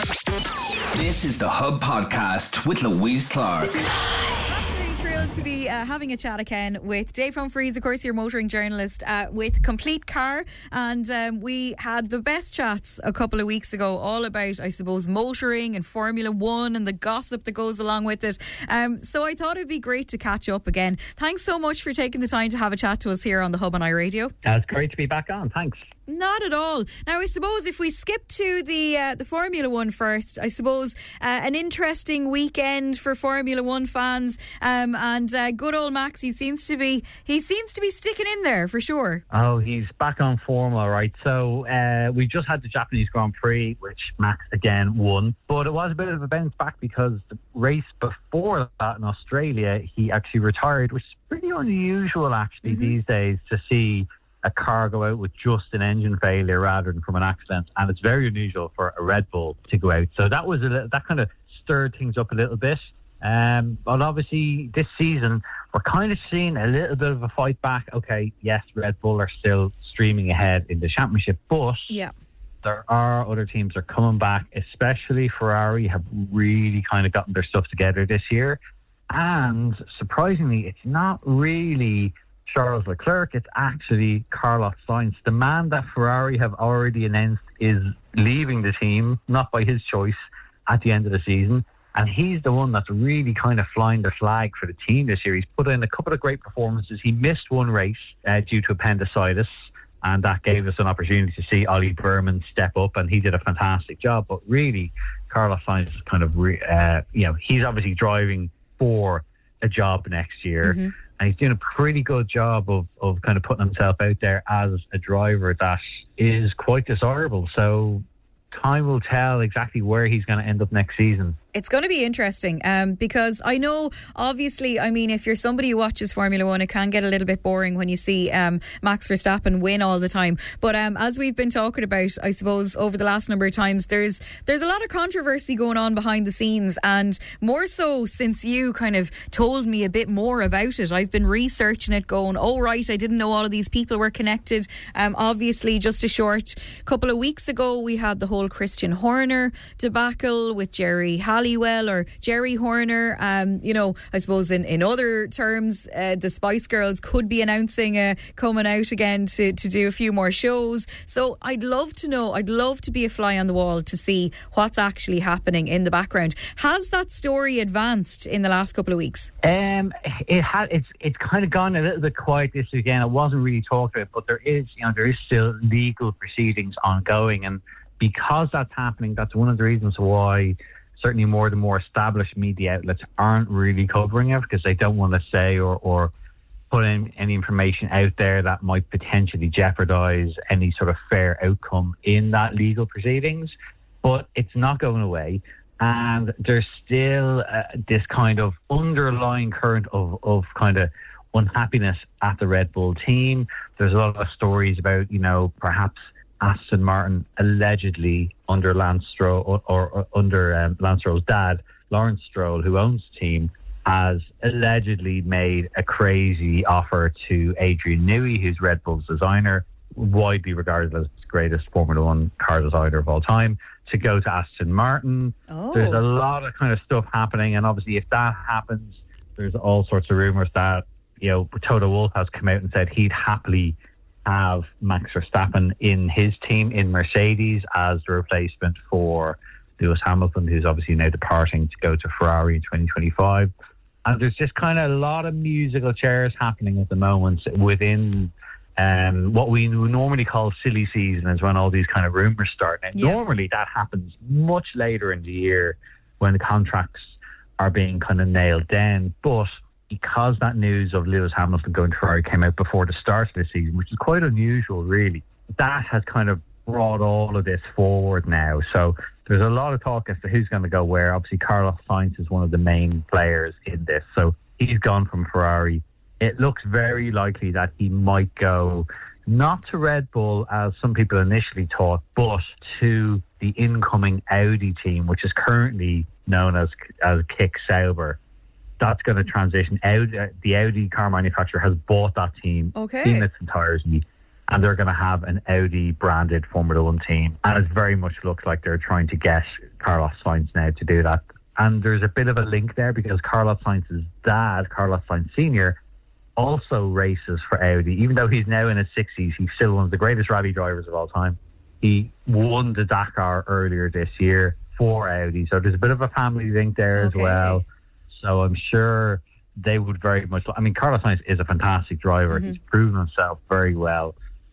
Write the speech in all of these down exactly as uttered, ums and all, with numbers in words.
This is the Hub Podcast with Louise Clark. Absolutely thrilled to be uh, having a chat again with Dave Humphreys, of course, your motoring journalist uh, with Complete Car. And um, we had the best chats a couple of weeks ago, all about, I suppose, motoring and Formula One and the gossip that goes along with it. Um, so I thought it'd be great to catch up again. Thanks so much for taking the time to have a chat to us here on the Hub on iRadio. Uh, it's great to be back on. Thanks. Not at all. Now, I suppose if we skip to the uh, the Formula One first, I suppose uh, an interesting weekend for Formula One fans, um, and uh, good old Max. He seems to be he seems to be sticking in there for sure. Oh, he's back on form, all right. So uh, we just had the Japanese Grand Prix, which Max again won, but it was a bit of a bounce back because the race before that in Australia, he actually retired, which is pretty unusual actually mm-hmm. these days to see a car go out with just an engine failure rather than from an accident, and it's very unusual for a Red Bull to go out. So that was a little, that kind of stirred things up a little bit. Um, but obviously this season we're kind of seeing a little bit of a fight back. Okay, yes, Red Bull are still streaming ahead in the championship, but yeah, there are other teams that are coming back, especially Ferrari have really kind of gotten their stuff together this year. And surprisingly, it's not really Charles Leclerc, it's actually Carlos Sainz. The man that Ferrari have already announced is leaving the team, not by his choice, at the end of the season. And he's the one that's really kind of flying the flag for the team this year. He's put in a couple of great performances. He missed one race uh, due to appendicitis, and that gave us an opportunity to see Ollie Berman step up, and he did a fantastic job. But really, Carlos Sainz is kind of, re- uh, you know, he's obviously driving for a job next year. Mm-hmm. And he's doing a pretty good job of, of kind of putting himself out there as a driver that is quite desirable. So time will tell exactly where he's going to end up next season. It's going to be interesting um, because I know, obviously, I mean, if you're somebody who watches Formula One, it can get a little bit boring when you see um, Max Verstappen win all the time. But um, as we've been talking about, I suppose, over the last number of times, there's there's a lot of controversy going on behind the scenes, and more so since you kind of told me a bit more about it. I've been researching it, going, oh, right, I didn't know all of these people were connected. Um, obviously, just a short couple of weeks ago, we had the whole Christian Horner debacle with Jerry Halliwell or Jerry Horner. Um, you know, I suppose in, in other terms, uh, the Spice Girls could be announcing uh, coming out again to, to do a few more shows. So I'd love to know, I'd love to be a fly on the wall to see what's actually happening in the background. Has that story advanced in the last couple of weeks? Um, it had. It's it's kind of gone a little bit quiet this weekend. It wasn't really talked about, but there is, you know, there is still legal proceedings ongoing, and because that's happening, that's one of the reasons why certainly more the more established media outlets aren't really covering it, because they don't want to say or, or put in any information out there that might potentially jeopardise any sort of fair outcome in that legal proceedings. But it's not going away, and there's still uh, this kind of underlying current of, of kind of unhappiness at the Red Bull team. There's a lot of stories about, you know, perhaps Aston Martin allegedly under Lance Stroll or, or, or under um, Lance Stroll's dad, Lawrence Stroll, who owns the team, has allegedly made a crazy offer to Adrian Newey, who's Red Bull's designer, widely regarded as the greatest Formula One car designer of all time, to go to Aston Martin. Oh. There's a lot of kind of stuff happening, and obviously if that happens, there's all sorts of rumours that, you know, Toto Wolff has come out and said he'd happily have Max Verstappen in his team in Mercedes as the replacement for Lewis Hamilton, who's obviously now departing to go to Ferrari in twenty twenty-five. And there's just kind of a lot of musical chairs happening at the moment within um, what we normally call silly season, is when all these kind of rumours start. Now, yeah. Normally that happens much later in the year when the contracts are being kind of nailed down, but because that news of Lewis Hamilton going to Ferrari came out before the start of the season, which is quite unusual really, that has kind of brought all of this forward now. So there's a lot of talk as to who's going to go where. Obviously Carlos Sainz is one of the main players in this, so he's gone from Ferrari. It looks very likely that he might go not to Red Bull as some people initially thought, but to the incoming Audi team, which is currently known as as Kick Sauber. That's going to transition. Audi, the Audi car manufacturer has bought that team okay. in its entirety, and they're going to have an Audi branded Formula One team. And it very much looks like they're trying to get Carlos Sainz now to do that. And there's a bit of a link there because Carlos Sainz's dad, Carlos Sainz Senior, also races for Audi. Even though he's now in his sixties, he's still one of the greatest rally drivers of all time. He won the Dakar earlier this year for Audi. So there's a bit of a family link there okay. as well. So I'm sure they would very much... I mean, Carlos Sainz is a fantastic driver. Mm-hmm. He's proven himself very well.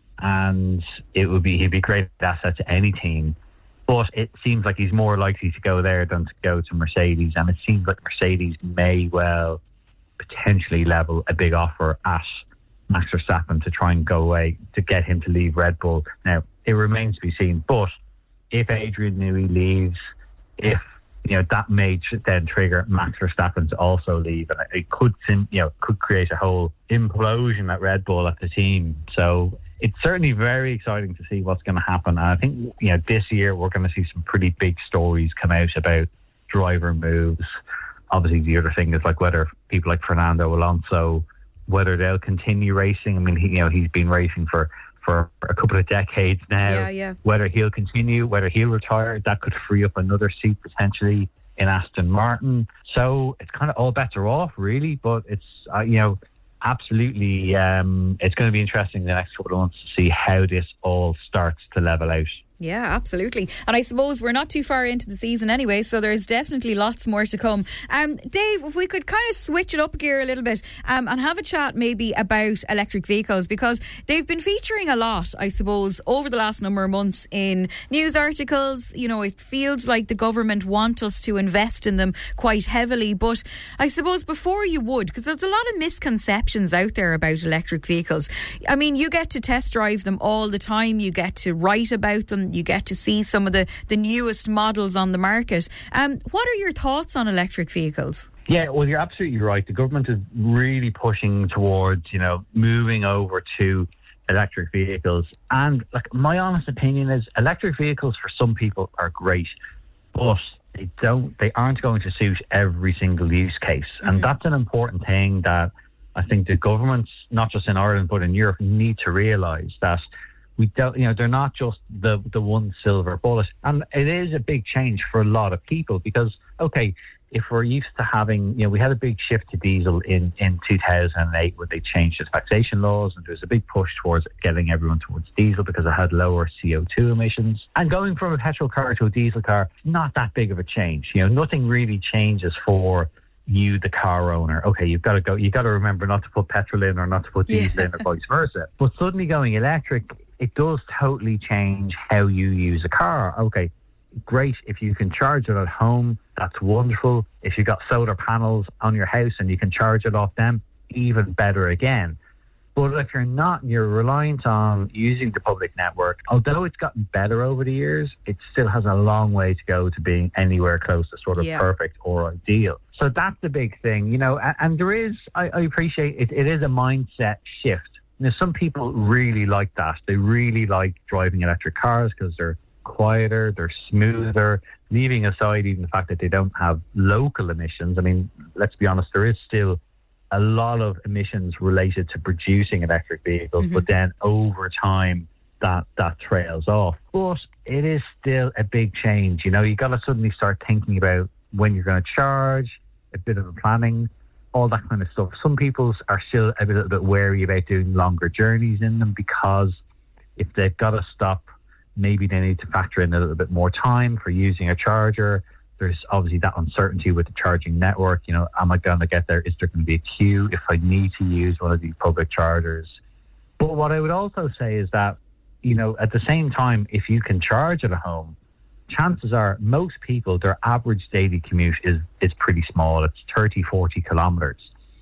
And it would be he'd be a great asset to any team. But it seems like he's more likely to go there than to go to Mercedes. And it seems like Mercedes may well potentially level a big offer at Max Verstappen to try and go away, to get him to leave Red Bull. Now, it remains to be seen. But if Adrian Newey leaves, if, you know, that may then trigger Max Verstappen to also leave. And it could, you know, could create a whole implosion at Red Bull at the team. So it's certainly very exciting to see what's going to happen. And I think, you know, this year we're going to see some pretty big stories come out about driver moves. Obviously, the other thing is like whether people like Fernando Alonso, whether they'll continue racing. I mean, he, you know, he's been racing for, for a couple of decades now. Yeah, yeah. Whether he'll continue, whether he'll retire, that could free up another seat potentially in Aston Martin. So it's kind of all bets are off, really. But it's, uh, you know, absolutely, um, it's going to be interesting the next couple of months to see how this all starts to level out. Yeah, absolutely. And I suppose we're not too far into the season anyway, so there's definitely lots more to come. Um, Dave, if we could kind of switch it up gear a little bit um, and have a chat maybe about electric vehicles, because they've been featuring a lot, I suppose, over the last number of months in news articles. You know, it feels like the government want us to invest in them quite heavily. But I suppose before you would, because there's a lot of misconceptions out there about electric vehicles. I mean, you get to test drive them all the time. You get to write about them. You get to see some of the, the newest models on the market. Um, what are your thoughts on electric vehicles? Yeah, well, you're absolutely right. The government is really pushing towards, you know, moving over to electric vehicles. And like, my honest opinion is electric vehicles for some people are great, but they don't, they aren't going to suit every single use case. Mm-hmm. And that's an important thing that I think the governments, not just in Ireland, but in Europe, need to realise that we don't, you know, they're not just the, the one silver bullet. And it is a big change for a lot of people because, okay, if we're used to having, you know, we had a big shift to diesel in, in two thousand eight when they changed the taxation laws, and there was a big push towards getting everyone towards diesel because it had lower C O two emissions. And going from a petrol car to a diesel car, not that big of a change. You know, nothing really changes for you, the car owner. Okay, you've got to go, you've got to remember not to put petrol in or not to put diesel yeah. in or vice versa. But suddenly going electric, it does totally change how you use a car. Okay, great. If you can charge it at home, that's wonderful. If you've got solar panels on your house and you can charge it off them, even better again. But if you're not, you're reliant on using the public network. Although it's gotten better over the years, it still has a long way to go to being anywhere close to sort of yeah. perfect or ideal. So that's the big thing, you know, and, and there is, I, I appreciate it, it is a mindset shift. Now, some people really like that. They really like driving electric cars because they're quieter, they're smoother, leaving aside even the fact that they don't have local emissions. I mean, let's be honest, there is still a lot of emissions related to producing electric vehicles, mm-hmm. but then over time that, that trails off. But it is still a big change. You know, you got to suddenly start thinking about when you're going to charge, a bit of a planning, all that kind of stuff. Some people are still a little bit wary about doing longer journeys in them because if they've got to stop, maybe they need to factor in a little bit more time for using a charger. There's obviously that uncertainty with the charging network. You know, am I going to get there? Is there going to be a queue if I need to use one of these public chargers? But what I would also say is that, you know, at the same time, if you can charge at home, chances are most people, their average daily commute is, is pretty small. It's thirty, forty kilometres.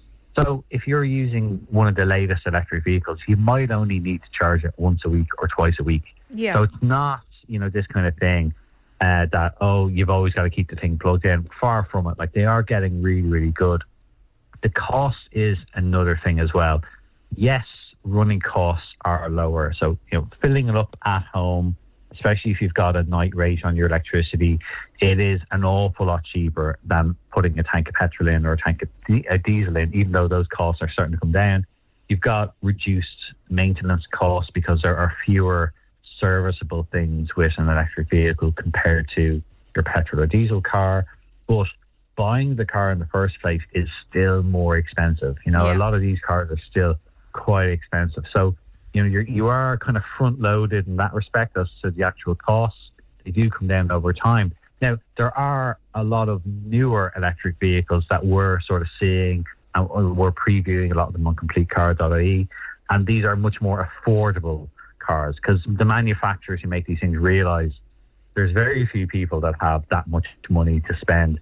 So if you're using one of the latest electric vehicles, you might only need to charge it once a week or twice a week. Yeah. So it's not, you know, this kind of thing uh, that, oh, you've always got to keep the thing plugged in. Far from it. Like, they are getting really, really good. The cost is another thing as well. Yes, running costs are lower. So, you know, filling it up at home, especially if you've got a night rate on your electricity, it is an awful lot cheaper than putting a tank of petrol in or a tank of di- a diesel in, even though those costs are starting to come down. you've got reduced maintenance costs because there are fewer serviceable things with an electric vehicle compared to your petrol or diesel car. But buying the car in the first place is still more expensive. You know, Yeah. a lot of these cars are still quite expensive. So, you know, you're, you are kind of front loaded in that respect as to the actual costs. They do come down over time. Now, there are a lot of newer electric vehicles that we're sort of seeing, and we're previewing a lot of them on complete car dot I E, and these are much more affordable cars because the manufacturers who make these things realise there's very few people that have that much money to spend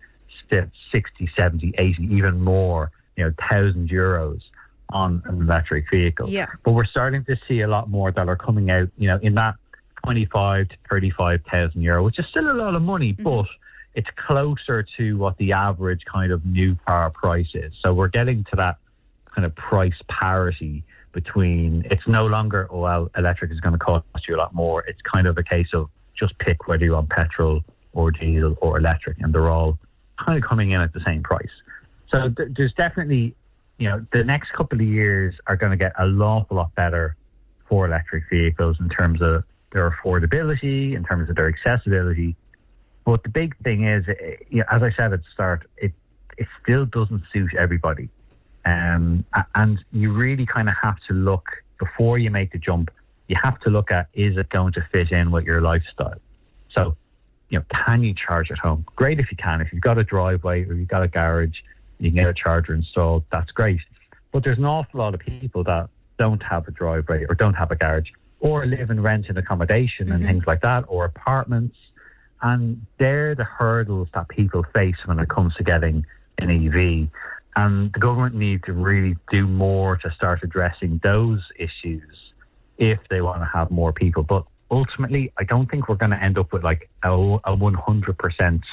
sixty, seventy, eighty, even more, you know, one thousand euros on an electric vehicle. Yeah. But we're starting to see a lot more that are coming out, you know, in that twenty-five to thirty-five thousand euro, which is still a lot of money, mm-hmm. but it's closer to what the average kind of new car price is. So we're getting to that kind of price parity between, it's no longer, oh, well, electric is going to cost you a lot more. It's kind of a case of just pick whether you want petrol or diesel or electric, and they're all kind of coming in at the same price. So th- there's definitely, you know, the next couple of years are going to get a lot, a lot better for electric vehicles in terms of their affordability, in terms of their accessibility. But the big thing is, you know, as I said at the start, it it still doesn't suit everybody. Um, and you really kind of have to look, before you make the jump, you have to look at, is it going to fit in with your lifestyle? So, you know, can you charge at home? Great if you can. If you've got a driveway or you've got a garage, you can get a charger installed, that's great. But there's an awful lot of people that don't have a driveway or don't have a garage or live in rented accommodation mm-hmm. and things like that, or apartments. And they're the hurdles that people face when it comes to getting an E V. And the government need to really do more to start addressing those issues if they want to have more people. But ultimately, I don't think we're going to end up with like a, a one hundred percent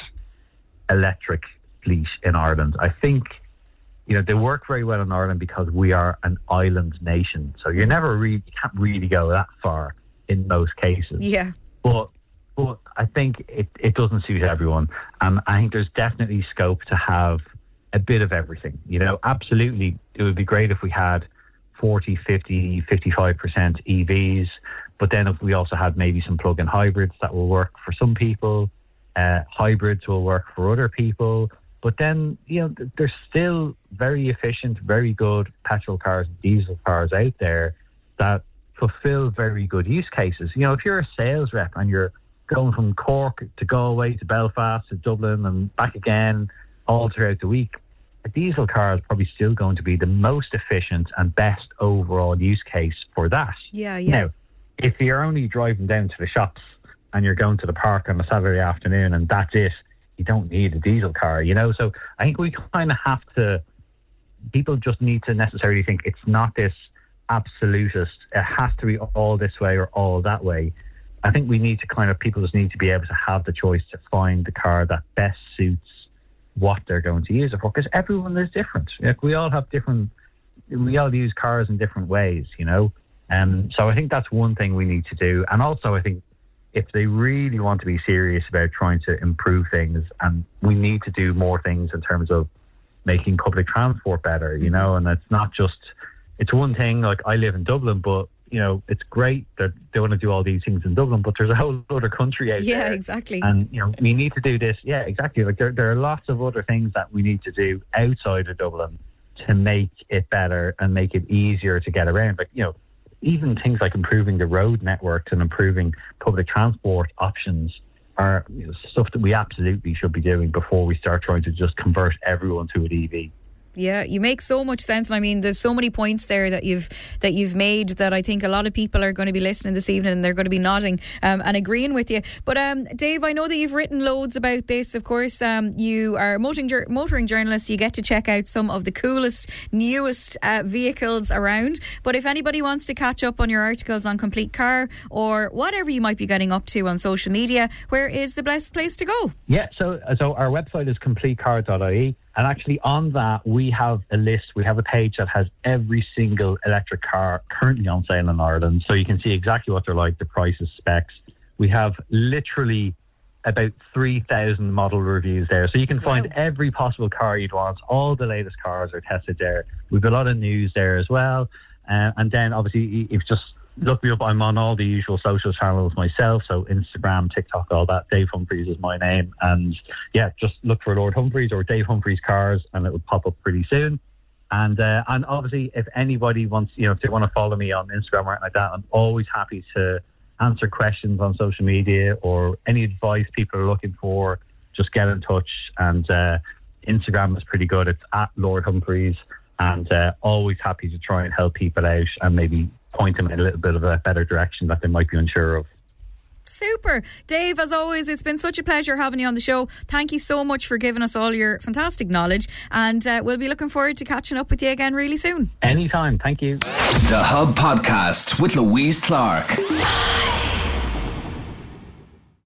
electric fleet in Ireland. I think, you know, they work very well in Ireland because we are an island nation. So you never really, you can't really go that far in most cases. Yeah. But but I think it, it doesn't suit everyone. And I think there's definitely scope to have a bit of everything. You know, absolutely, it would be great if we had forty, fifty, fifty-five percent E Vs. But then if we also had maybe some plug-in hybrids that will work for some people, uh, hybrids will work for other people. But then, you know, there's still very efficient, very good petrol cars and diesel cars out there that fulfill very good use cases. You know, if you're a sales rep and you're going from Cork to Galway to Belfast to Dublin and back again all throughout the week, a diesel car is probably still going to be the most efficient and best overall use case for that. Yeah, yeah. Now, if you're only driving down to the shops and you're going to the park on a Saturday afternoon and that's it, you don't need a diesel car, you know? So I think we kind of have to, people just need to necessarily think it's not this absolutist, it has to be all this way or all that way. I think we need to kind of, people just need to be able to have the choice to find the car that best suits what they're going to use it for, because everyone is different. Like, we all have different, we all use cars in different ways, you know? Um, so I think that's one thing we need to do. And also I think if they really want to be serious about trying to improve things, and we need to do more things in terms of making public transport better, you know, and it's not just, it's one thing, like I live in Dublin, but, you know, it's great that they want to do all these things in Dublin, but there's a whole other country out yeah, there. Yeah, exactly. And, you know, we need to do this. Yeah, exactly. Like there, there are lots of other things that we need to do outside of Dublin to make it better and make it easier to get around. Like, you know, even things like improving the road network and improving public transport options are, you know, stuff that we absolutely should be doing before we start trying to just convert everyone to an E V. Yeah, you make so much sense. And I mean, there's so many points there that you've that you've made that I think a lot of people are going to be listening this evening and they're going to be nodding um, and agreeing with you. But um, Dave, I know that you've written loads about this. Of course, um, you are a motoring, motoring journalist. You get to check out some of the coolest, newest uh, vehicles around. But if anybody wants to catch up on your articles on Complete Car or whatever you might be getting up to on social media, where is the best place to go? Yeah, so so our website is complete car dot I E. And actually on that, we have a list, we have a page that has every single electric car currently on sale in Ireland. So you can see exactly what they're like, the prices, specs. We have literally about three thousand model reviews there. So you can find wow. every possible car you'd want. All the latest cars are tested there. We've a lot of news there as well. Uh, and then obviously, if just look me up, I'm on all the usual social channels myself. So Instagram, TikTok, all that. Dave Humphreys is my name. And yeah, just look for Lord Humphreys or Dave Humphreys Cars and it will pop up pretty soon. And uh, and obviously, if anybody wants, you know, if they want to follow me on Instagram or anything like that, I'm always happy to answer questions on social media or any advice people are looking for. Just get in touch. And uh, Instagram is pretty good. It's at Lord Humphreys, and uh, always happy to try and help people out and maybe point them in a little bit of a better direction that they might be unsure of. Super. Dave, as always, it's been such a pleasure having you on the show. Thank you so much for giving us all your fantastic knowledge, and uh, we'll be looking forward to catching up with you again really soon. Anytime. Thank you. The Hub Podcast with Louise Clark.